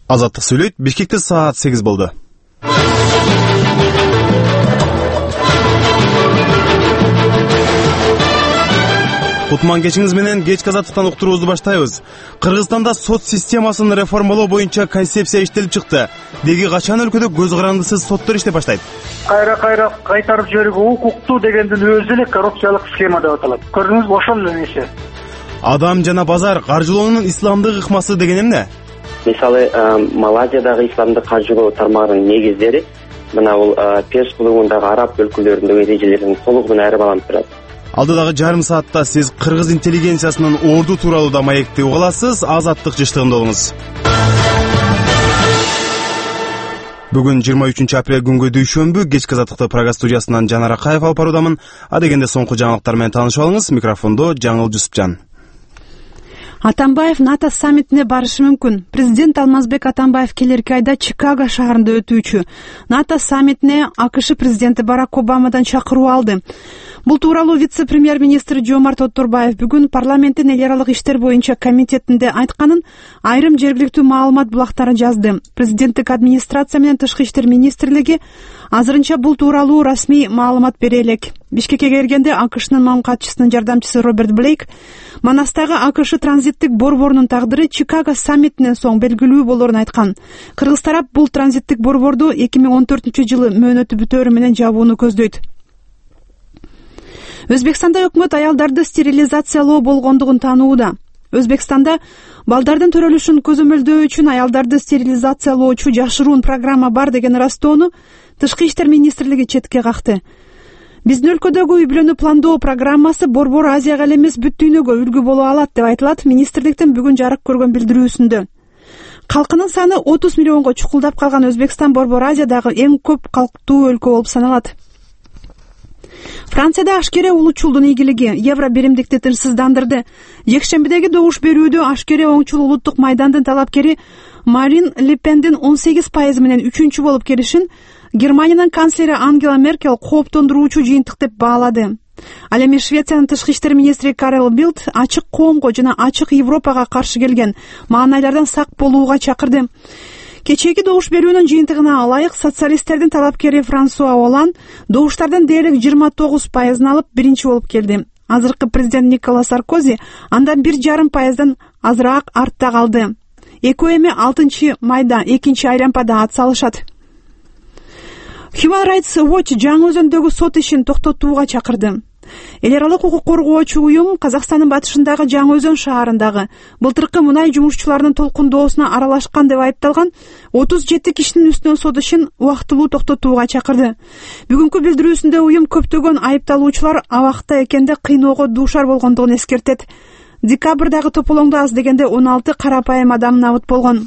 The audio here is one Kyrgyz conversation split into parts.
Азаттык сүйлөйт. Бишкекте саат 8 болду. Кутман кечиңиз менен кечки азаттыктан уктуруубузду баштайбыз. Кыргызстанда сот системасын реформалоо боюнча концепция иштелип чыкты. Деги качан өлкөдө көз карандысыз соттор иштеп баштайт? Кайра кайтарып жиберүүгө укуктуу дегендин өзү эле коррупциялык схема деп аталат. Көрдүңүзбү, ошол эле нерсе. Адам жана базар каржылоонун исламдык ыкмасы деген эмне? Мисалы, Малайзиядагы исламдык каржылоо тармагынын негиздери мына бул Перс булугундагы араб өлкөлөрүндөгү эрежелердин толугу менен айырмаланып турат. Алдыдагы жарым саатта сиз кыргыз интеллигенциясынын орду тууралуу да маекти угаласыз. Азаттык жыштыгында болуңуз. Бүгүн 23 апрель күнгө дүйшөмбү. Кечки азаттыкты программа студиясынан Жанар Акаев алып баруудамын. Адегенде соңку жаңылыктар менен таанышып алыңыз. Микрофондо Жаңыл Жусупжан. Атамбаев НАТО саммитине барышы мүмкүн. Президент Алмазбек Атамбаев келерки айда Чикаго шаарында өтүүчү НАТО саммитине АКШ президенти Барак Обамадан чакыруу алды. Бул тууралуу вице-премьер-министр Жомарт Отурбаев бүгүн парламенттин эл аралык иштер боюнча комитетинде айтканын айрым жергиликтүү маалымат булактары жазды. Президенттик администрация менен Тышкы иштер министрлиги азырынча бул тууралуу расмий маалымат бере элек. Бишкекке келгенде АКШнын мамлекеттик катчысынын жардамчысы Роберт Блейк Манастагы АКШ транзиттик борборунун тагдыры Чикаго саммитинен соң белгилүү болорун айткан. Кыргыз тарап бул транзиттик борборду 2014-жылы мөөнөтү бүтөөрү менен жабууну көздөйт. Өзбекстанда өкмөт аялдарды стерилизациялоо болгондугун таанууда. Өзбекстанда балдардын төрөлүшүн көзөмөлдөө үчүн аялдарды стерилизациялоочу жашыруун программа бар деген ырастоону Тышкы иштер министрлиги четке какты. Биздин өлкөдөгү үй бүлөнү пландоо программасы Борбор Азияга эле эмес бүт дүйнөгө үлгү боло алат деп айтылат министрликтин бүгүн жарык көргөн билдирүүсүндө. Калкынын саны 30 миллионго чукулдап калган Өзбекстан Борбор Азиядагы эң көп калктуу өлкө болуп саналат. Францияда ашкере улутчулдун ийгилиги евро биримдикти тынчсыздандырды. Жекшембидеги добуш берүүдө ашкере оңчул улуттук майдандын талапкери Марин Ле Пендин 18% менен 3-чү болуп келишин Германиянын канцлери Ангела Меркель кооптондуруучу жыйынтык деп баалады. Ал эми Швециянын тышкы иштер министри Карел Билд ачык коомго жана ачык Европага каршы келген маанайлардан сак болууга чакырды. Кечээки добуш берүүнүн жыйынтыгына ылайык социалисттердин талапкери Франсуа Олан добуштардын дээрлик 29% алып биринчи болуп келди. Азыркы президент Никола Саркози андан 1,5%дан азыраак артта калды. Экөө эми 6-майда 2-чи айлампада ат салышат. Human Rights Watch жаңы өзөндөгү сот ишин токтотууга чакырды. Эл аралык укук коргоочу уюм Казакстандын батышындагы Жаңы Өзөн шаарындагы былтыркы мунай жумушчуларынын толкундоосуна аралашкан деп айыпталган 37 кишинин үстүнөн сот ишин убактылуу токтотууга чакырды. Бүгүнкү билдирүүсүндө уюм көптөгөн айыпталуучулар абакта экенде кыйноого дуушар болгондугун эскертет. Декабрдагы тополоңдо аз дегенде 16 карапайым адам набыт болгон.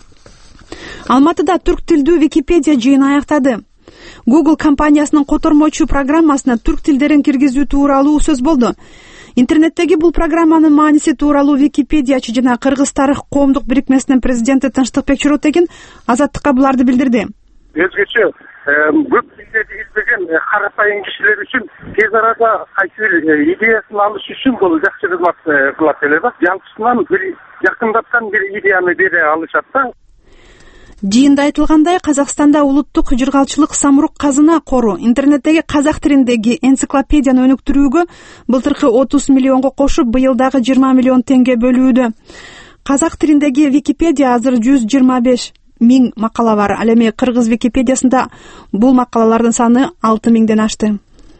Алматыда түрк тилдүү Википедия жыйыны аяктады. Google компаниясынын котормочу программасына түрк тилдерин киргизүү тууралуу сөз болду. Интернеттеги бул программанын мааниси тууралуу Википедиячы жана Кыргыз тарых коомдук бирикмесинин президенти Тынчтыкбек Чоротегин Азаттыкка буларды билдирди. Өзгөчө көп тилдерди билбеген карапайым кишилер үчүн тез арада кайсы бир идеясын алыш үчүн бул жакшы кызмат кылат эле да. Жалпысынан бир жакындаткан бир идеяны бере алышат да. Жыйында айтылгандай, Казакстанда улуттук жыргалчылык Самрук Казына кору интернеттеги казак тилиндеги энциклопедияны өнүктүрүүгө былтыркы 30 миллионго кошуп, быйылдагы 20 миллион теңге бөлүүдө. Казак тилиндеги Википедия азыр 125 миң макала бар. Ал эми кыргыз Википедиясында бул макалалардын саны 6 миңден ашты.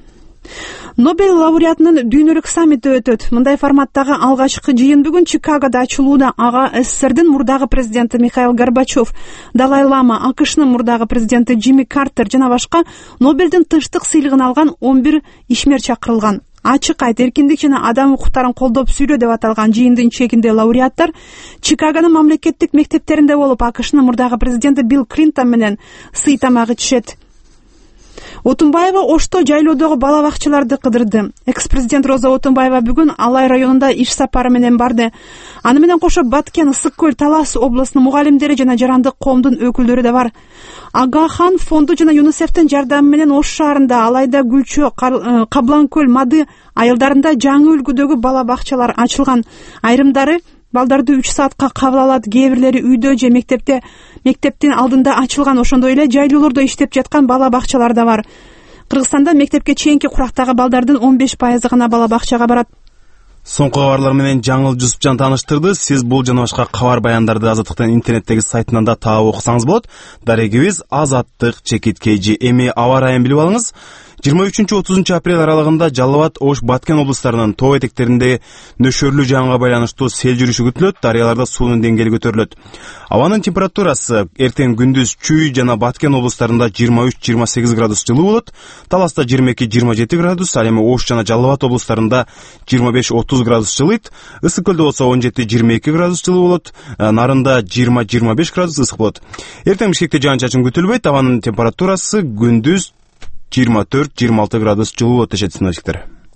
Нобель лауреатынын дүйнөлүк саммити өтөт. Мындай форматтагы алгачкы жыйын бүгүн Чикагода ачылууда. Ага СССРдин мурдагы президенти Михаил Горбачев, Далай Лама, АКШнын мурдагы президенти Джимми Картер жана башка Нобелдин тынчтык сыйлыгын алган 11 ишмер чакырылган. Ачык айт, эркиндик жана адам укуктарын колдоп сүйлө деп аталган жыйындын чегинде лауреаттар Чикагонун мамлекеттик мектептеринде болуп, АКШнын мурдагы президенти Билл Клинтон менен сый тамак ичишет. Отунбаева Ошто жайлоодогу бала бакчаларды кыдырды. Экс-президент Роза Отунбаева бүгүн Алай районунда иш сапары менен барды. Аны менен кошо Баткен, Ысык көл, Талас областынын мугалимдери жана жарандык коомдун өкүлдөрү да бар. Агахан фонду жана ЮНИСЕФтин жардамы менен Ош шаарында Алайда, Гүлчө, Каблан көл, Мады айылдарында жаңы үлгүдөгү бала бакчалар ачылган. Айрымдары балдарды 3 саатка кабыл алат, кээ бирлери үйдө же мектептин алдында ачылган, ошондой эле жайлоолордо иштеп жаткан бала бакчалар да бар. Кыргызстанда мектепке чейинки курактагы балдардын 15% гана бала бакчага барат. Соңку кабарлар менен Жаңыл Жусупжан тааныштырды. Сиз бул жана башка кабар баяндарды Азаттыктын интернеттеги сайтынан да таап окусаңыз болот. Дарегибиз Азаттык_KG. Эми аба ырайын билип алыңыз. 23-30 апрель аралыгында Жалал Абад, Ош, Баткен облустарынын тоо этектеринде нөшөрлүү жаанга байланыштуу сел жүрүшү күтүлөт, дарыяларда суунун деңгээли көтөрүлөт. Абанын температурасы эртең күндүз Чүй жана Баткен облустарында 23-28 градус жылуу болот, Таласта 22-27 градус, ал эми Ош жана Жалал Абад облустарында 25-30 градус жылыйт, Ысык көлдө болсо 17-22 градус жылуу болот, Нарында 20-25 градус ысык болот. Эртең Бишкекте жаан-чачын күтүлбөйт, абанын температурасы күндүз 24-26 градус жылуу болот дешет синоптиктер.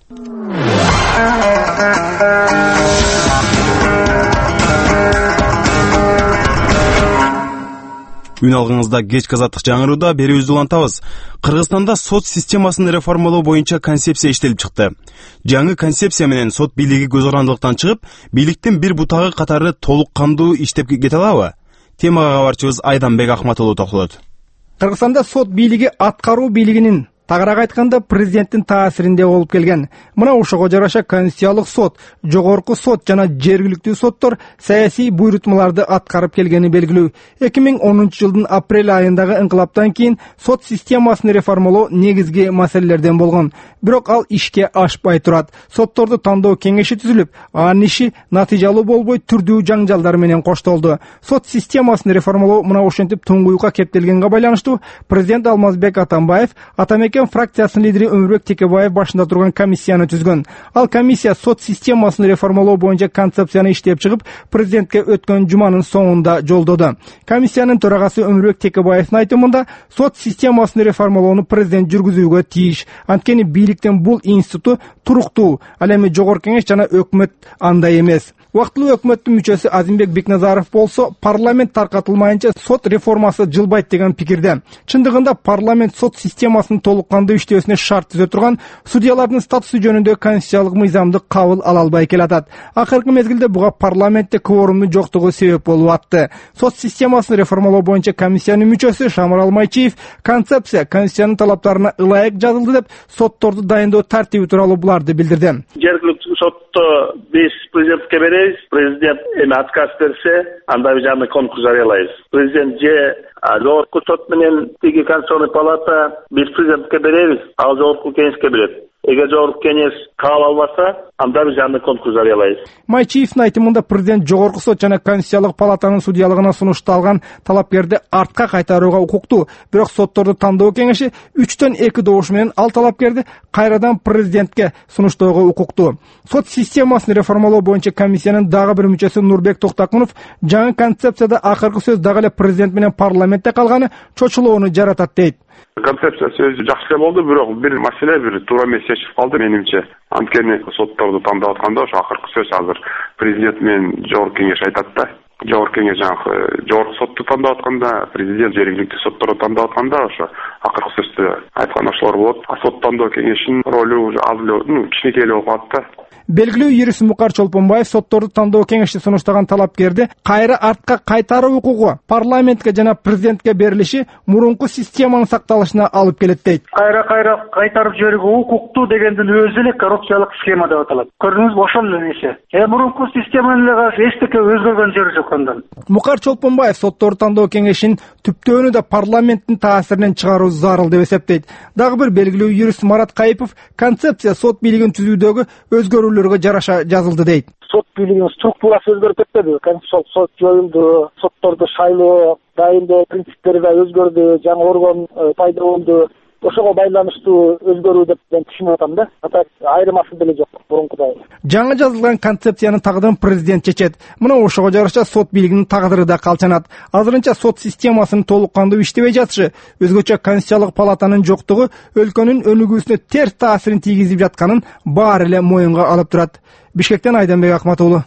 Үн алгыңызда кечки азаттык жаңырууда берүүбүздү улантабыз. Кыргызстанда сот системасын реформалоо боюнча концепция иштелип чыкты. Жаңы концепция менен сот бийлиги көз карандылыктан чыгып, бийликтин бир бутагы катары толук кандуу иштеп кете алабы? Темага кабарчыбыз Айданбек Ахматулу токтолот. Кыргызстанда сот бийлиги аткаруу бийлигинин, тагыраак айтканда президенттин таасиринде болуп келген. Мына ошого жараша Конституциялык сот, жогорку сот жана жергиликтүү соттор саясий буйрутмаларды аткарып келгени белгилүү. 2010 жылдын апрель айындагы инкылаптан кийин сот системасын реформалоо негизги маселелерден болгон. Бирок ал ишке ашпай турат. Сотторду тандоо кеңеши түзүлүп, анын иши натыйжалуу болбой түрдүү жаңжалдар менен коштолду. Сот системасын реформалоо мына ошентип туңгуюкка кептелгенге байланыштуу президент Алмазбек Атамбаев Атамекен фракциясынын лидери Өмүрбек Текебаев башында турган комиссияны түзгөн. Ал комиссия сот системасын реформалоо боюнча концепцияны иштеп чыгып, президентке өткөн жуманын соңунда жолдоду. Комиссиянын төрагасы Өмүрбек Текебаевдин айтымында сот системасын реформалоону президент жүргүзүүгө тийиш. Анткени бийликтин бул институту туруктуу, ал эми жогорку кеңеш жана өкмөт андай эмес. Убактылуу өкмөттүн мүчөсү Азимбек Бекназаров болсо, парламент таркатылмайынча сот реформасы жылбайт деген пикирде. Чындыгында парламент сот системасынын толук кандуу иштөөсүнө шарт түзө турган судьялардын статусу жөнүндө конституциялык мыйзамды кабыл ала албай келатат. Акыркы мезгилде буга парламентте кворумдун жоктугу себеп болуп атты. Сот системасын реформалоо боюнча комиссиянын мүчөсү Шамарал Майчиев концепция конституциянын талаптарына ылайык жазылды деп сотторду дайындоо тартиби тууралуу буларды билдирди. Жергиликтүү сотто биз президентке беребиз, президент эми отказ берсе, анда биз аны конкурс жарыялайбыз. Президент же жогорку сот менен тиги Конституционный палата биз президентке беребиз, ал жогорку кеңешке берет. Эгер жогорку кеңеш кабыл албаса, анда биз аны конкурс жарыялайбыз. Майчиевдин айтымында президент жогорку сот жана Конституциялык палатанын судьялыгына сунушталган талапкерди артка кайтарууга укуктуу. Бирок сотторду тандоо кеңеши 3/2 добуш менен ал талапкерди кайрадан президентке сунуштоого укуктуу. Сот системасын реформалоо боюнча комиссиянын дагы бир мүчөсү Нурбек Токтакунов жаңы концепцияда акыркы сөз дагы эле президент менен парламентте калганы чочулоону жаратат дейт. Концепция сөзү жакшы эле болду, бирок бир маселе бир туура эмес чечип калды менимче. Анткени сотторду тандап атканда ошо акыркы сөз азыр президент менен жогорку кеңеш айтат да. Жогорку кеңеш жогорку сотту тандап атканда, президент жергиликтүү сотторду тандап атканда ошо акыркы сөздү айткан ошолор болот. Сот тандоо кеңешинин ролу аз эле кичинекей эле болуп калат да. Белгилүү юрист Мукар Чолпонбаев сотторду тандоо кеңешти сунуштаган талапкерди кайра артка кайтаруу укугу парламентке жана президентке берилиши мурунку системанын сакталышына алып келет дейт. Кайра кайтарып жиберүүгө укуктуу дегендин өзү эле коррупциялык схема деп аталат. Көрдүңүзбү, ошол эле нерсе. Мурунку системанын эле эчтеке өзгөргөн жери жок андан. Мукар Чолпонбаев сотторду тандоо кеңешинин түптөөнү да парламенттин таасиринен чыгаруу зарыл деп эсептейт. Дагы бир белгилүү юрист Марат Кайыпов концепция сот бийлигин түзүүдөгү өзгөрүүлөргө жараша жазылды дейт. Сот бийлигинин структурасы өзгөрүп кетпеди. Конституциялык сот жоюлду, сотторду шайлоо, дайындоо принциптери да өзгөрдү, жаңы орган пайда болду. Ошого байланыштуу өзгөрүү деп мен түшүнүп атам да. Так айырмасы деле жок мурункудай. Жаңы жазылган концепциянын тагдырын президент чечет. Мына ошого жараша сот бийлигинин тагдыры да калчанат. Азырынча сот системасынын толук кандуу иштебей жатышы, өзгөчө Конституциялык палатанын жоктугу өлкөнүн өнүгүүсүнө терс таасирин тийгизип жатканын баары эле моюнга алып турат. Бишкектен Айданбек Акматулу.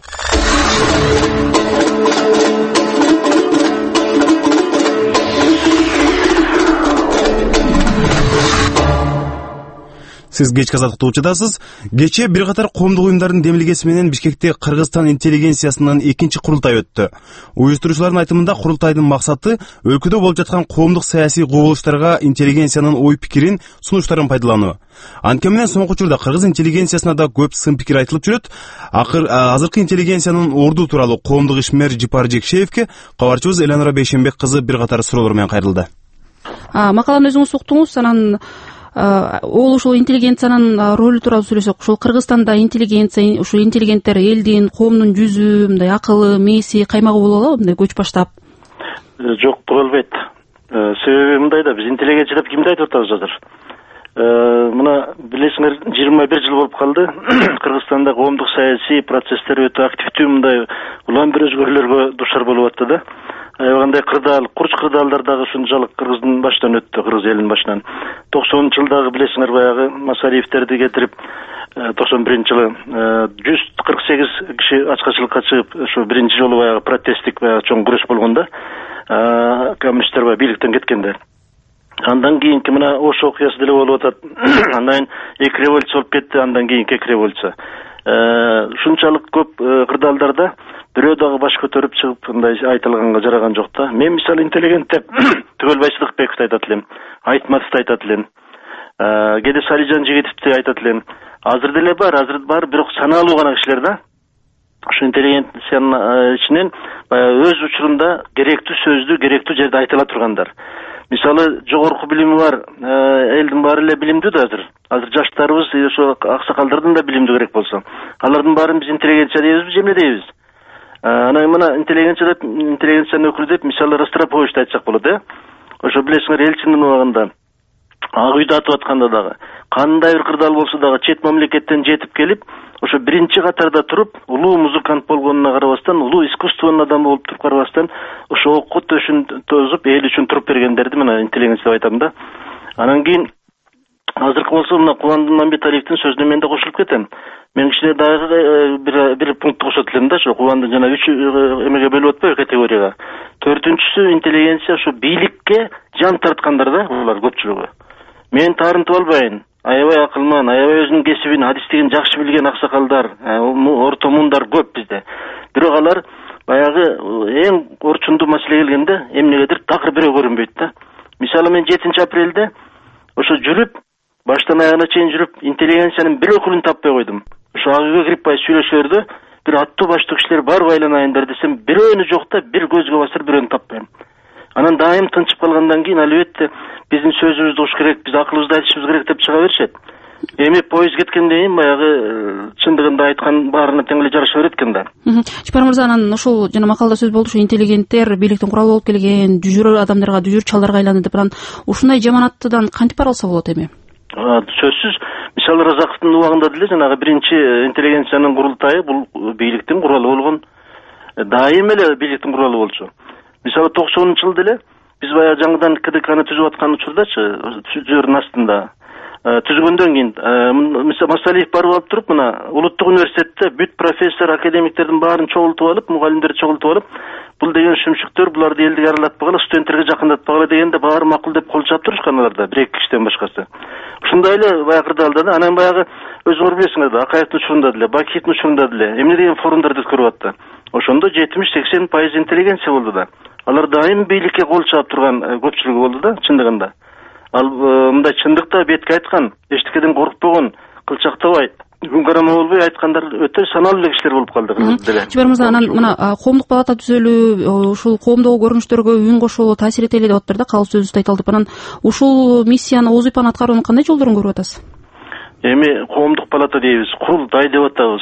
Сиз кечки азаттыкты угуп жатасыз. Кечээ бир катар коомдук уюмдардын демилгеси менен Бишкекте Кыргызстан интеллигенциясынын экинчи курултайы өттү. Уюштуруучулардын айтымында курултайдын максаты өлкөдө болуп жаткан коомдук саясий кубулуштарга интеллигенциянын ой пикирин, сунуштарын пайдалануу. Анткени менен соңку учурда кыргыз интеллигенциясына да көп сын пикир айтылып жүрөт. Азыркы интеллигенциянын орду тууралуу коомдук ишмер Жипар Жекшеевке кабарчыбыз Эланора Бейшенбек кызы бир катар суроолор менен кайрылды. Макаланы өзүңүз уктуңуз, анан ушул интеллигенциянын ролу тууралуу сүйлөсөк, ушул Кыргызстанда интеллигенция, ушул интеллигенттер элдин, коомдун жүзү, мындай акылы, мээси, каймагы боло алабы, мындай көч баштап? Жок, боло албайт. Себеби мындай да, биз интеллигенция деп кимди айтып атабыз азыр? Мына билесиңер, 21 жыл болуп калды. Кыргызстанда коомдук саясий процесстер өтө активдүү, мындай улам бир өзгөрүүлөргө душар болуп атты да. Аябагандай кырдаал, курч кырдаалдар дагы ушунчалык Кыргыздын башынан өттү, Кыргыз элинин башынан. 90-жылдагы билесиңер, баягы Масариевтерди кетирип, 91-жылы 148 киши ачкачылыкка чыгып, ушу биринчи жолу баягы протесттик баягы чоң күрөш болгондо, коммунисттер баягы бийликтен кеткенде. Андан кийинки мына Ош окуясы деле болуп атат. Андан эки революция болуп кетти, андан кийинки эки революция. Ушунчалык көп кырдаалдарда бирөө дагы баш көтөрүп чыгып мындай айтылганга жараган жок да. Мен мисалы интеллигент деп Түгөлбай Сыдыкбековду айтат элем, Айтматовду айтат элем, кээде Салижан Жигитовду айтат элем. Азыр деле бар, бирок саналуу гана кишилер да. Ушу интеллигенциянын ичинен өз учурунда керектүү сөздү керектүү жерде айтыла тургандар. Мисалы, жогорку билими бар, элдин баары эле билимдүү да азыр. Азыр жаштарыбыз, ошо аксакалдардын да билимдүү керек болсо. Алардын баарын биз интеллигенция дейбизби, же эмне дейбиз? Анан мына интеллигенциянын өкүлү деп, мисалы, Ростроповичти айтсак болот, Ошо билесиңер, Элчиндин убагында, Ак үйдө атып атканда дагы, кандай бир кырдаал болсо дагы чет мамлекеттен жетип келип, ошо биринчи катарда туруп, улуу музыкант болгонуна карабастан, улуу искусствонун адамы болуп туруп карабастан, ошо окко төшүн тозуп, эл үчүн туруп бергендерди мына интеллигенция деп айтам да. Анан кийин азыркы болсо мына Кубандын Мамбеталиевдин сөзүнө мен да кошулуп кетем. Мен кичине дагы бир пунктты кошот элем да, ошо Кубандын жана 3 эмеге бөлүп атпайбы, категорияга. 4-сү интеллигенция ошо бийликке жан тарткандар да, булар көпчүлүгү. Мен таарынтып албайын. Аябай акылман, аябай өзүнүн кесибин, адистигин жакшы билген аксакалдар, орто муундар көп бизде. Бирок алар баягы эң орчундуу маселеге келгенде эмнегедир такыр бирөө көрүнбөйт да. Мисалы мен 7 апрелде ошо жүрүп, баштан аягына чейин жүрүп, интеллигенциянын бир өкүлүн таппай койдум. Ошо ак үйгө кирип сүйлөшөрдө бир аттуу баштуу кишилер бар байланайындар десем, бирөөнү жок да, бир көзгө басыр бирөөнү таппайм. Анан дайым тынчып калгандан кийин албетте биздин сөзүбүздү угуш керек, биз акылыбызды айтышыбыз керек деп чыга беришет. Эми поезд кеткенден кийин баягы чындыгында айткан баарына тең эле жараша берет экен да. Жипар мырза, анан ошол жана макалда сөз болду, ушу интеллигенттер бийликтин куралы болуп келген, жүжүр адамдарга, жүжүр чалдарга айланды деп, анан ушундай жаманаттыдан кантип арылса болот эми? Сөзсүз, мисалы Разаковдун убагында деле жанагы биринчи интеллигенциянын курултайы бул бийликтин куралы болгон. Дайым эле бийликтин куралы болчу. Мисалы 90-жылы деле биз баягы жаңыдан КДКны түзүп аткан учурдачы, түзөрүн астында түзгөндөн кийин мисалы Масалиев барып алып туруп, мына улуттук университетте бүт профессор, академиктердин баарын чогултуп алып, мугалимдерди чогултуп алып, бул деген шүмшүктөр буларды элдиге аралатпагыла, студенттерге жакындатпагыла дегенде баары макул деп кол чаап турушкан аларда, 1-2 кишиден башкасы. Ушундай эле баягы кырдаалда да, анан баягы өзүңөр билесиңер да, Акаевдин учурунда деле, Бакиевдин учурунда деле эмне деген форумдарды өткөрүп атты. Ошондо 70-80% интеллигенция болду да. Алар дайым бийликке кол чаап турган көпчүлүгү болду да, чындыгында. Ал мындай чындыкта бетке айткан, эчтекеден коркпогон, кылчактабай, күн карама болбой айткандар өтө саналуу эле кишилер болуп калды деле. Жибар мырза, анан мына коомдук палата түзөлүү, ушул коомдогу көрүнүштөргө үн кошуулу, таасир этели деп атыптыр да, калыс сөзүбүздү айта алдык. Анан ушул миссияны, Оозу Ипаны аткаруунун кандай жолдорун көрүп атасыз? Эми коомдук палата дейбиз, курултай деп атабыз.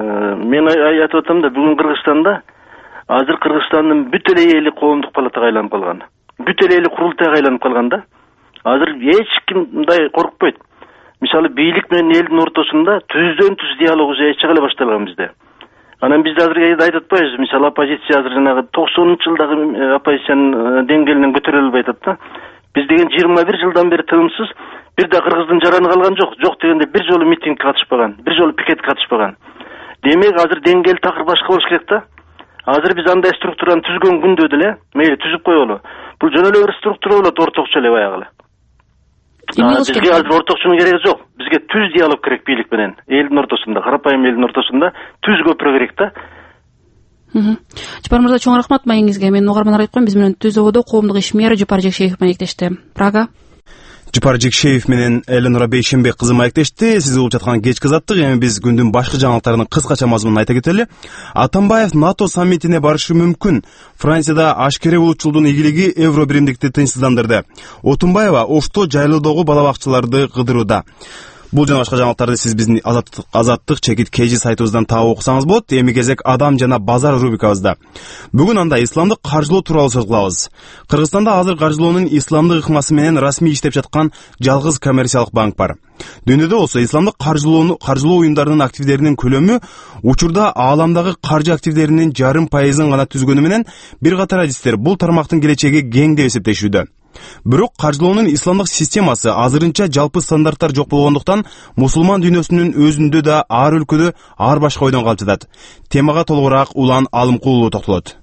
Мен айтып атам да, бүгүн Кыргызстанда азыр Кыргызстандын бүт эле эли коомдук палатага айланып калган. Бүт эле эли курултайга айланып калган да. Азыр эч ким мындай коркпойт. Мисалы бийлик менен элдин ортосунда түздөн түз диалог чыга эле башталган бизде. Анан биз азыр айтып атпайбыз, мисалы оппозиция азыр жанагы 90-жылдагы оппозициянын деңгээлинен көтөрүлө албай атат да. Биз деген 21 жылдан бери тыгымсыз бир да Кыргыздын жараны калган жок. Жок дегенде бир жолу митингке катышпаган, бир жолу пикетке катышпаган. Демек азыр деңгээл такыр башка болуш керек да. Азыр биз андай структураны түзгөн күндө деле, мейли түзүп коелу. Бул жөн эле бир структура болот, ортокчо эле баягы эле. Бизге азыр ортокчунун кереги жок. Бизге түз диалог керек бийлик менен. Элдин ортосунда, карапайым элдин ортосунда түз көпүрө керек да. Жапар мырза, чоң рахмат маегиңизге. Менин угармандар айтып коем, биз менен Түз ободо коомдук иш мэри Жапар Жекшеев маектешти. Прага. Жапар Жекшеев менен Эленора Бейшенбек кызы маектешти. Сиз угуп жаткан кечки азаттык. Эми биз күндүн башкы жаңылыктарынын кыскача мазмунун айта кетели. Атамбаев НАТО саммитине барышы мүмкүн. Францияда ашкере улутчулдун игилиги евро биримдикти тынчсыздандырды. Отунбаева Ошто жайлоодогу балабакчаларды кыдырууда. Бул жана башка жаңылыктарды сиз биздин азаттык чекит KG сайтыбыздан таап окусаңыз болот. Эми кезек адам жана базар рубрикабызда. Бүгүн анда исламдык каржылоо тууралуу сөз кылабыз. Кыргызстанда азыр каржылоонун исламдык ыкмасы менен расмий иштеп жаткан жалгыз коммерциялык банк бар. Дүйнөдө болсо исламдык каржылоо уюмдарынын активдеринин көлөмү учурда ааламдагы каржы активдеринин 0,5% гана түзгөнү менен бир катар адистер бул тармактын келечеги кең деп эсептешүүдө. Бирок каржылоонун исламдык системасы азырынча жалпы стандарттар жок болгондуктан мусулман дүйнөсүнүн өзүндө да ар өлкөдө ар башка ойдон калып жатат. Темага толугураак Улан Алымкулуу токтолот.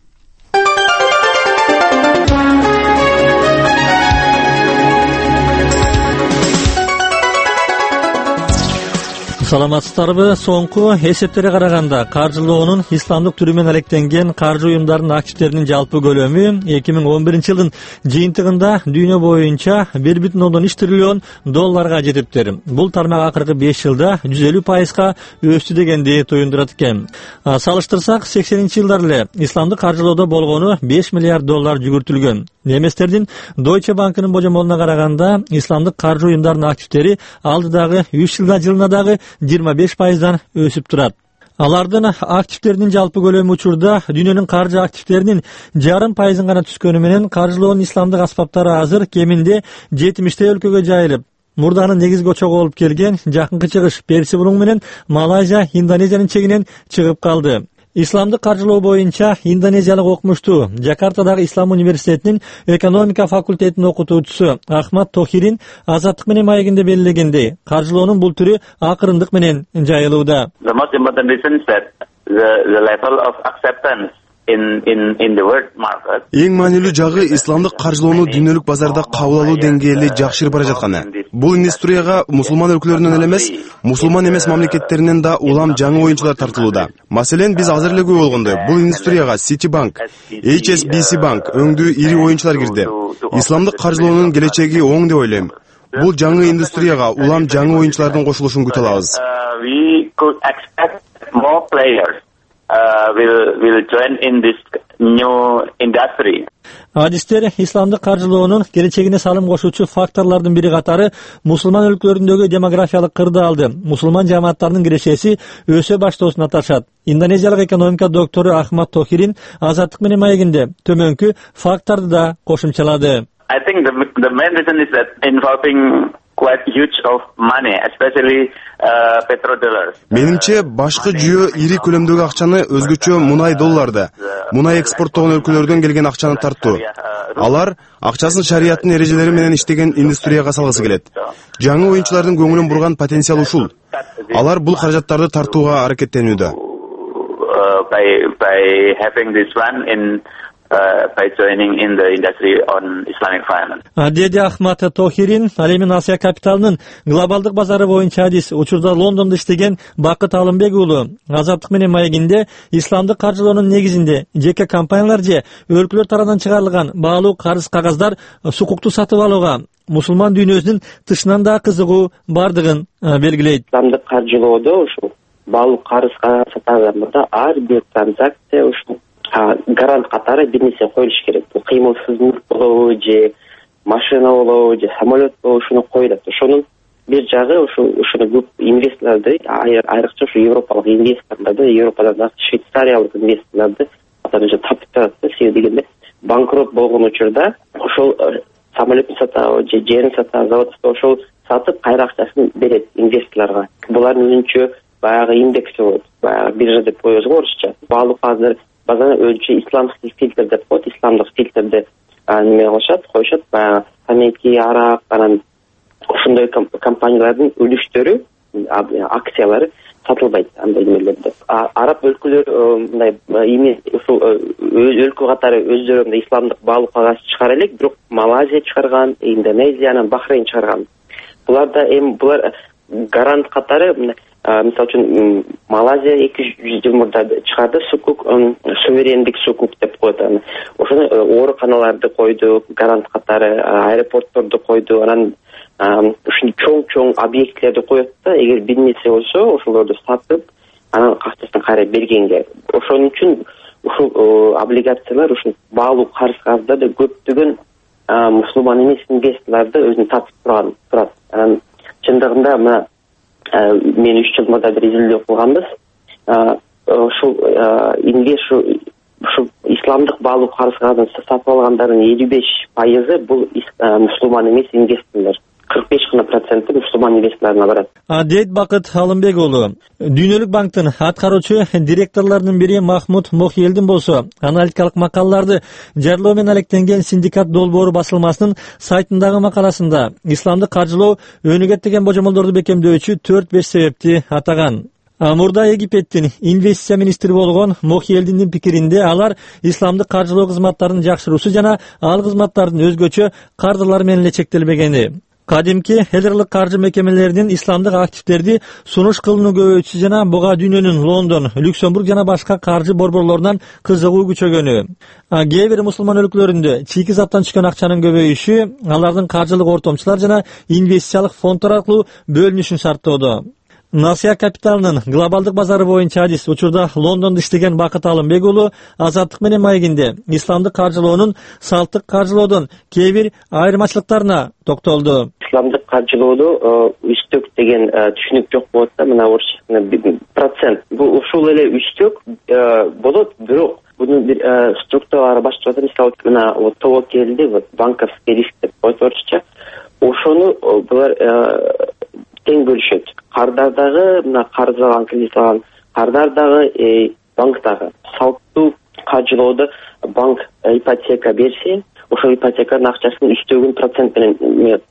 Саламатсыздарбы? Соңку эсептерге караганда каржылоонун исламдык түрү менен алектенген каржы уюмдарынын активдеринин жалпы көлөмү 2011-жылдын жыйынтыгында дүйнө боюнча 1,3 триллион долларга жетиптир. Бул тармак акыркы 5 жылда 150%га өстү дегенди туюндурат экен. Салыштырсак 80-жылдар эле исламдык каржылоодо болгону 5 миллиард доллар жүгүртүлгөн. Неместердин Deutsche Bank'ынын божомолуна караганда исламдык каржы уюмдарынын активдери алдыдагы 3 жылда жылына дагы 25%дан өсүп турат. Алардын активдеринин жалпы көлөмү учурда дүйнөнүн каржы активдеринин 0,5% гана түзгөнү менен каржылоонун исламдык аспаптары азыр кеминде 70 өлкөгө жайылып, мурданын негизги очогу болуп келген жакынкы чыгыш Персия булуңу менен Малайзия, Индонезиянын чегинен чыгып калды. Исламдык каржылоо боюнча индонезиялык окумуштуу Жакартадагы Ислам университетинин экономика факультетинин окутуучусу Ахмат Тохирин азаттык менен маегинде белгилегендей, каржылоонун бул түрү акырындык менен жайылууда. The most important reason is that the level of acceptance in the world market. Эң маанилүү жагы исламдык каржылоону дүйнөлүк базарда кабыл алуу деңгээли жакшырып бара жатканы. Бул индустрияга мусулман өлкөлөрүнөн эле эмес, мусулман эмес мамлекеттеринен да улам жаңы оюнчулар тартылууда. Маселен, биз азыр эле көрүп болгондой, бул индустрияга Citibank, HSBC банк өңдүү ири оюнчулар кирди. Исламдык каржылоонун келечеги оң деп ойлойм. Бул жаңы индустрияга улам жаңы оюнчулардын кошулушун күтө алабыз. We could expect more players will join in this new industry. Адистер исламдык каржылоонун келечегине салым кошуучу факторлордун бири катары мусулман өлкөлөрүндөгү демографиялык кырдаалды, мусулман жамааттарынын кирешеси өсө баштоосун аташат. Индонезиялык экономика доктору Ахмат Тохирин азаттык менен маегинде төмөнкү факторду да кошумчалады. I think the main reason is that involving quite huge of money, especially petrodollars. Менимче башкы жүйө ири көлөмдөгү акчаны, өзгөчө мунай долларды, мунай экспорттогон өлкөлөрдөн келген акчаны тартуу. Алар акчасын шариаттын эрежелери менен иштеген индустрияга салгысы келет. Жаңы оюнчулардын көңүлүн бурган потенциал ушул. Алар бул каражаттарды тартууга аракеттенүүдө. By having this one in by joining in the industry on Islamic finance. Деди Ахмат Тохирин, ал эми Асия капиталынын глобалдык базары боюнча адис учурда Лондондо иштеген Бакыт Алымбек уулу азаттык менен маегинде исламдык каржылоонун негизинде жеке компаниялар же өлкөлөр тарабынан чыгарылган баалуу карыз кагаздар сукукту сатып алууга мусулман дүйнөсүнүн тышынан да кызыгуу бардыгын белгилейт. Исламдык каржылоодо ушул баалуу карыз кагаз сатагандарда ар бир транзакция ушул гарант катары бир нерсе коюлуш керек. Бул кыймылсыз мүлк болобу же машина болобу же самолет болобу ушуну коюлат. Ошонун бир жагы ушуну көп инвесторлорду, айрыкча ушу европалык инвесторлорду, Европадан да швейцариялык инвесторлорду атамеже тапып турат. Себеби дегенде банкрот болгон учурда ошол самолеттин сатабы же жерин сатабы, завод ошол сатып кайра акчасын берет инвесторлорго. Булардын өзүнчө баягы индекси болот. Баягы биржа деп коебуз го орусча. Баалуу азыр базаны өзүнчө исламдык фильтр деп коет, исламдык фильтрди неме кылышат, коюшат. Баягы тамеки, арак, анан ошондой компаниялардын үлүштөрү, акциялары сатылбайт андай немелерде. Араб өлкөлөр мындай ушул өлкө катары өздөрү исламдык баалуу кагаз чыгара элек, бирок Малайзия чыгарган, Индонезия, анан Бахрейн чыгарган. Буларда булар гарант катары, мисалы үчүн Малайзия 200 жыл мурда чыгарды сукук, суверендик сукук деп коет. Ошону ооруканаларды койду, гарант катары, аэропортторду койду, анан ушул чоң объектилерди коет да, эгер бир нерсе болсо, ошолорду сатып, анан акчасын кайра бергенге. Ошон үчүн ушул облигациялар ушул баалуу карыз кагаздарда көптөгөн мусулман эмес инвесторлорду өзүнө тартып турат. Анан чындыгында мына мен 3 жыл мурда бир изилдөө кылганбыз. Ушул исламдык баалуу карыз кагазын сатып алгандардын 55% бул мусулман эмес инвесторлор. 45% мусулман инвесторлоруна барат. Дейт Бакыт Алымбек уулу. Дүйнөлүк банктын аткаруучу директорлорунун бири Махмуд Мохиелдин болсо, аналитикалык макалаларды жарыялоо менен алектенген Синдикат долбоору басылмасынын сайтындагы макаласында исламдык каржылоо өнүгөт деген божомолдорду бекемдөөчү 4-5 себепти атаган. Мурда Египеттин инвестиция министри болгон Мохиелдиндин пикиринде алар исламдык каржылоо кызматтарын жакшыруусу жана ал кызматтардын өзгөчө кардылар менен эле чектелбегени. Кадимки элдерлик каржы мекемелеринин исламдык активдерди сунуш кылууну көбөйтүүсү жана буга дүйнөнүн Лондон, Люксембург жана башка каржы борборлорунан кызыгуу күчөгөнү. Кээ бир мусулман өлкөлөрүндө чийки заттан түшкөн акчанын көбөйүшү алардын каржылык ортомчулар жана инвестициялык фонддор аркылуу бөлүнүшүн шарттоодо. Насия капиталынын глобалдык базары боюнча адис учурда Лондондо иштеген Бакыт Алымбек уулу Азаттык менен маегинде исламдык каржылоонун салттык каржылоодон кээ бир айырмачылыктарына токтолду. Исламдык каржылоодо үстөк деген түшүнүк жок болот да, мына орусча процент. Бул ушул эле үстөк болот, бирок бунун бир структуралары башкача. Мисалы мына тобокелди банковский риск деп коет орусча. Ошону булар тең бөлүшөт. Кардардагы мына карыз алган, кредит алган кардардагы банктагы салттуу каржылоодо банк ипотека берсе, ошол ипотеканын акчасын үстөгүн процент менен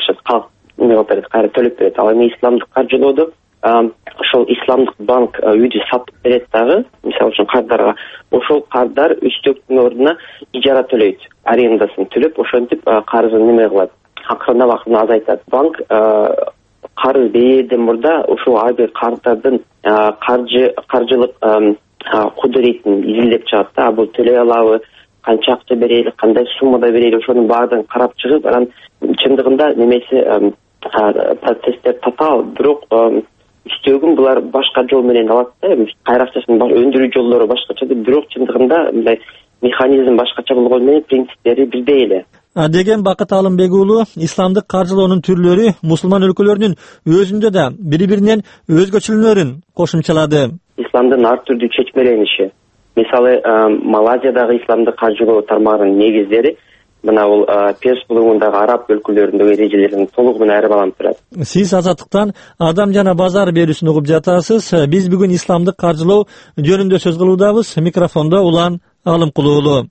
кайра төлөп берет. Ал эми исламдык каржылоодо ошол исламдык банк үйдү сатып берет дагы, мисалы үчүн кардарга. Ошол кардар үстөктүн ордуна ижара төлөйт, арендасын төлөп, ошентип карызын неме кылат, акырын азайтат. Банк карыз берүүдөн мурда ушул ар бир кардардын каржылык кудуретін изилдеп чыгат да, бул төлөй алабы, канча акча берели, кандай суммада берели, ошонун баардыгын карап чыгып, анан чындыгында немеси процесстер татаал, бирок үстөгүн булар башка жол менен алат да, кайра акчасын өндүрүү жолдору башкача, бирок чындыгында мындай механизм башкача болгону менен принциптери бирдей эле. Деген Бакыт Алымбек уулу исламдык каржылоонун түрлөрү мусулман өлкөлөрүнүн өзүндө да бири-биринен өзгөчөлүктөрүн кошумчалады. Исламдын ар түрдүү чечмелениши. Мисалы Малайзиядагы исламдык каржылоо тармагынын негиздери мына бул Перс булугундагы араб өлкөлөрүндөгү эрежелердин толугу менен айырмаланып турат. Сиз Азаттыктан адам жана базар берүүсүн угуп жатасыз. Биз бүгүн исламдык каржылоо жөнүндө сөз кылуудабыз. Микрофондо Улан Алымкулуу уулу.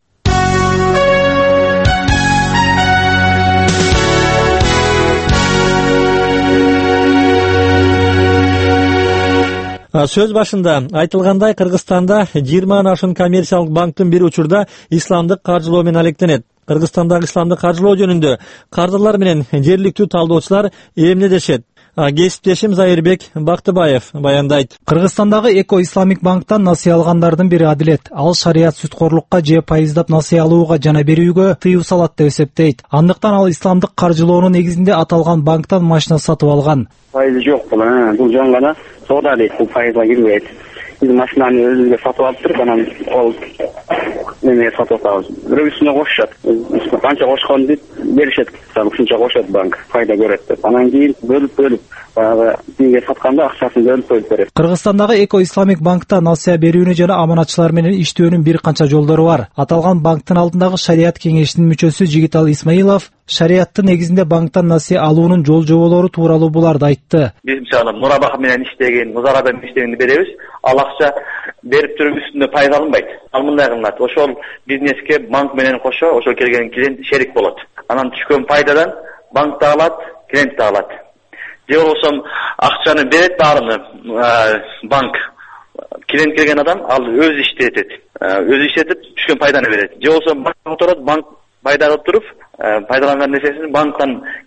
Сөз башында айтылгандай, Кыргызстанда 20 ашын коммерциялык банктын бир учурда исламдык каржылоо менен алектенет. Кыргызстандагы исламдык каржылоо жөнүндө кардылар менен жергиликтүү талдоочулар эмнедешет? Кесиптешим Зайырбек Бактыбаев баяндайт. Кыргызстандагы Эко Исламик банктан насыя алгандардын бири Адилет. Ал шарият сүткорлукка же пайыздап насыя алууга жана берүүгө тыюу салат деп эсептейт. Андыктан ал исламдык каржылоонун негизинде аталган банктан машина сатып алган. Пайызы жок бул жөн гана соода дейт, бул пайызга кирбейт. Биз машинаны өзүбүзгө сатып алып туруп, анан ол неме сатып алабыз. Бирок үстүнө кошушат. Канча кошкон деп беришет. Ушунча кошот банк, пайда көрөт деп. Анан кийин бөлүп баягы бизге сатканда акчасын бөлүп берет. Кыргызстандагы Эко Исламик банкта насыя берүүнү жана аманатчылар менен иштөөнүн бир канча жолдору бар. Аталган банктын алдындагы шарият кеңешинин мүчөсү Жигитал Исмаилов шариаттын негизинде банктан насыя алуунун жол жоболору тууралуу буларды айтты. Биз мисалы мурабах менен иштеген, музарада менен иштегенди беребиз. Ал акча берип туруп үстүндө пайда алынбайт. Ал мындай кылынат. Ошол бизнеске банк менен кошо, ошол келген клиент шерик болот. Анан түшкөн пайдадан банк да алат, клиент да алат. Же болбосо акчаны берет баарыны банк. Клиент келген адам ал өзү иштетет. Өзү иштетип түшкөн пайданы берет. Же болбосо банк отурат, банк пайда кылып туруп, пайдаланган нерсесин банктан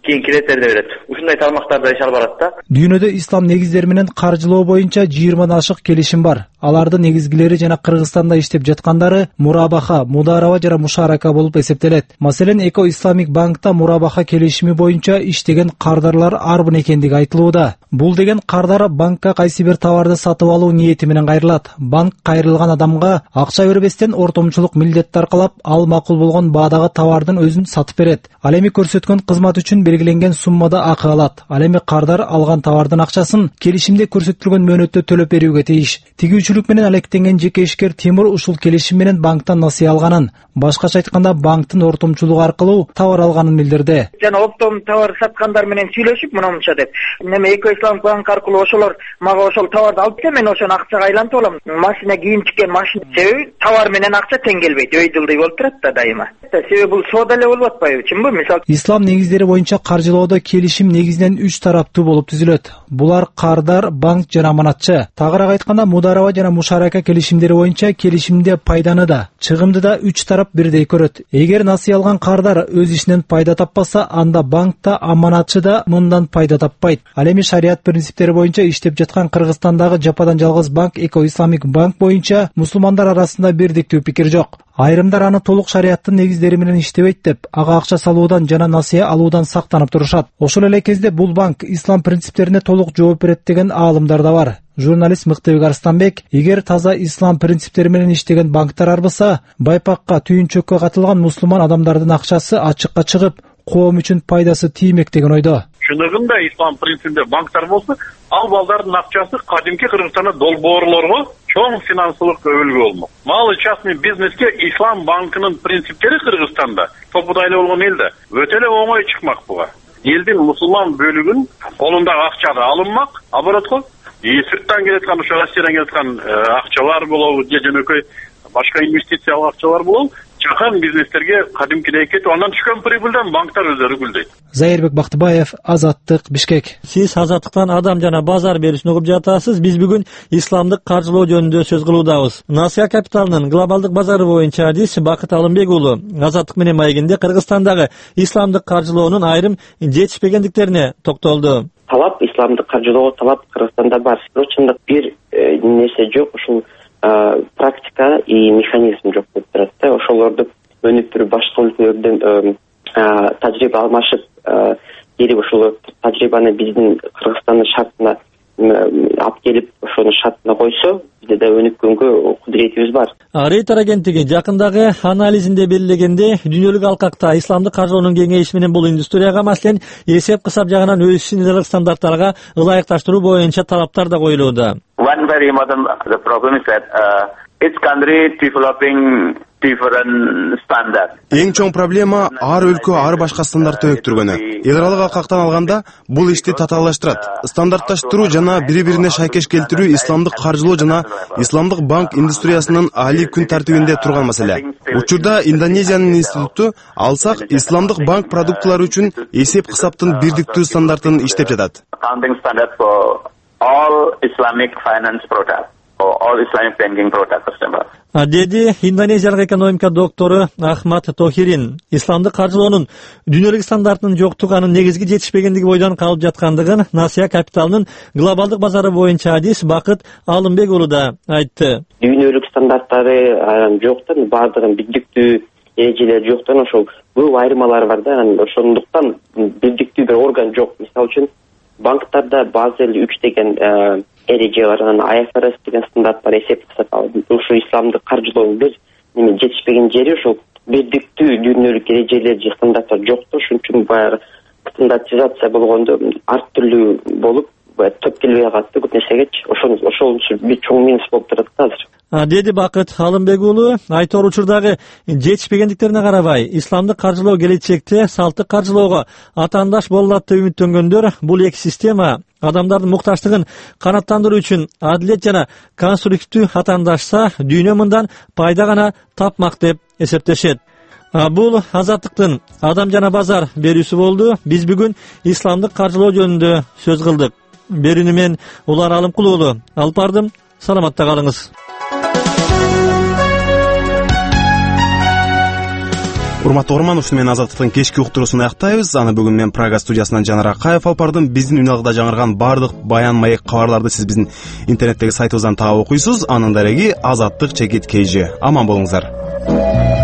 кийин кредиттерди берет. Ушундай тармактарда иш алып барат да. Дүйнөдө ислам негиздери менен каржылоо боюнча 20 ашык келишим бар. Алардын негизгилери жана Кыргызстанда иштеп жаткандары мурабаха, мудараба жана мушарака болуп эсептелет. Маселен, Эко Исламик банкта мурабаха келишими боюнча иштеген кардарлар арбын экендиги айтылууда. Бул деген кардар банкка кайсы бир товарды сатып алуу ниети менен кайрылат. Банк кайрылган адамга акча бербестен ортомчулук милдет таркалап, ал макул болгон баадагы товардын өзүн сатып берет. Ал эми көрсөткөн кызмат үчүн белгиленген суммада акы алат. Ал эми кардар алган товардын акчасын келишимде көрсөтүлгөн мөөнөттө төлөп берүүгө тийиш. Тигүүчүлүк менен алектенген жеке ишкер Тимур ушул келишим менен банктан насыя алганын, башкача айтканда банктын ортомчулугу аркылуу товар алганын билдирди. Жана оптом товар саткандар менен сүйлөшүп мынамча деп. Неме Эко Исламик банк аркылуу ошолор мага ошол товарды алып келсе, мен ошону акчага айлантып алам. Машина кийин чыккен машина себеби товар менен акча тең келбейт. Өй жылдый болуп турат да дайыма. Себеби бул соода эле болуп атпайбы, чынбы? Мисалы Ислам негиздери боюнча каржылоодо келишим негизинен 3 тараптуу болуп түзүлөт. Булар кардар, банк жана аманатчы. Тагыраак айтканда, мудараба жана мушарака келишимдери боюнча келишимде пайданы да, чыгымды да 3 тарап бирдей көрөт. Эгер насыя алган кардар өз ишинен пайда таппаса, анда банк да, аманатчы да мындан пайда таппайт. Ал эми шарият принциптери боюнча иштеп жаткан Кыргызстандагы жападан жалгыз банк Эко Исламик банк боюнча мусулмандар арасында бирдиктүү пикир жок. Айрымдар аны толук шариаттын негиздери менен иштебейт деп, ага акча салуудан жана насыя алуудан сактанып турушат. Ошол эле кезде бул банк ислам принциптерине толук жооп берет деген аалымдар да бар. Журналист Мыктыбек Арстанбек, эгер таза ислам принциптери менен иштеген банктар арбыса, байпакка, түйүнчөккө катылган мусулман адамдардын акчасы ачыкка чыгып, коом үчүн пайдасы тиймек деген ойдо. Шындыгында ислам принципинде банктар болсо, ал балдардын акчасы кадимки Кыргызстанда долбоорлорго чоң финансылык өбөлгө болмок. Малы частный бизнеске ислам банкынын принциптери Кыргызстанда топудайлы болгон элде өтө эле оңой чыкмак буга. Элдин мусулман бөлүгүн колундагы акча алынмак, оборотко сырттан келаткан, ошо Россиядан келаткан акчалар болобу, же жөнөкөй башка инвестициялык акчалар болобу, жакын бизнестерге кадимкидей кетип, андан түшкөн прибылден банктар өздөрү гүлдөйт. Зайырбек Бактыбаев, Азаттык, Бишкек. Сиз Азаттыктан адам жана базар берүүсүн угуп жатасыз. Биз бүгүн исламдык каржылоо жөнүндө сөз кылуудабыз. Насыя капиталынын глобалдык базары боюнча адис Бакыт Алымбек уулу Азаттык менен маегинде Кыргызстандагы исламдык каржылоонун айрым жетишпегендиктерине токтолду. Талап исламдык каржылоого талап Кыргызстанда бар. Чындык бир нерсе жок, ушул практика и механизм жок болуп турат да. Ошолорду өнүп туруп башка өлкөлөрдөн тажрыйба алмашып, келип ошол тажрыйбаны биздин Кыргызстандын шартына алып келип, ошонун шартына койсо, бизде да өнүккөнгө кудуретибиз бар. Рейтер агенттиги жакындагы анализинде белгилегенде, дүйнөлүк алкакта исламдык каржылоонун кеңейиши менен бул индустрияга маселен эсеп-кысап жагынан өз ишин стандарттарга ылайыкташтыруу боюнча талаптар да коюлууда. One very important the problem is that each country developing different standards. Эң чоң проблема ар өлкө ар башка стандарт өнүктүргөнү. Эгер алкактан алганда бул ишти татаалдаштырат. Стандартташтыруу жана бири-бирине шайкеш келтирүү исламдык каржылоо жана исламдык банк индустриясынын али күн тартибинде турган маселе. Учурда Индонезиянын институту алсак исламдык банк продуктулары үчүн эсеп-кысаптын бирдиктүү стандартын иштеп жатат. Accounting standard for all Islamic finance products or all Islamic banking product customers. Деди Индонезиялык экономика доктору Ахмат Тохирин. Исламдык каржылоонун дүйнөлүк стандартынын жоктугу анын негизги жетишпегендиги бойдон калып жаткандыгын Насыя капиталынын глобалдык базары боюнча адис Бакыт Алымбек уулу да айтты. Дүйнөлүк стандарттары жоктон, баардыгын бирдиктүү эрежелер жоктон ошол көп айырмалар бар да. Ошондуктан бирдиктүү бир орган жок. Мисалы үчүн банктарда Базель 3 деген эреже бар, IFRS деген стандарт бар, эсеп-кысап ушу исламдык каржылоонун бир жетишпеген жери ошол бирдиктүү дүйнөлүк эрежелер же стандарттар жок да. Ошон үчүн баягы стандартизация болгондо ар түрлүү болуп топ келбей калат да көп нерсегечи. Ошол бир чоң минус болуп турат азыр. Деди Бакыт Алымбек уулу, айтор учурдагы жетишпегендиктерине карабай, исламдык каржылоо келечекте салттык каржылоого атаандаш болот деп үмүттөнгөндөр бул эки система адамдардын муктаждыгын канааттандыруу үчүн адилет жана конструктивдүү атаандашса, дүйнө мындан пайда гана тапмак деп эсептешет. Бул Азаттыктын адам жана базар берүүсү болду. Биз бүгүн исламдык каржылоо жөнүндө сөз кылдык. Берүүнү мен Улар Алымкул уулу алып бардым. Саламатта калыңыз. Урматтуу угарман, ушуну менен Азаттыктын кечки уктуруусун аяктайбыз. Аны бүгүн мен Прага студиясынан Жанар Акаев алып бардым. Биздин үналгыда жаңырган бардык баян, маек, кабарларды сиз биздин интернеттеги сайтыбыздан таап окуйсуз. Анын дареги Азаттык /KG. Аман болуңуздар.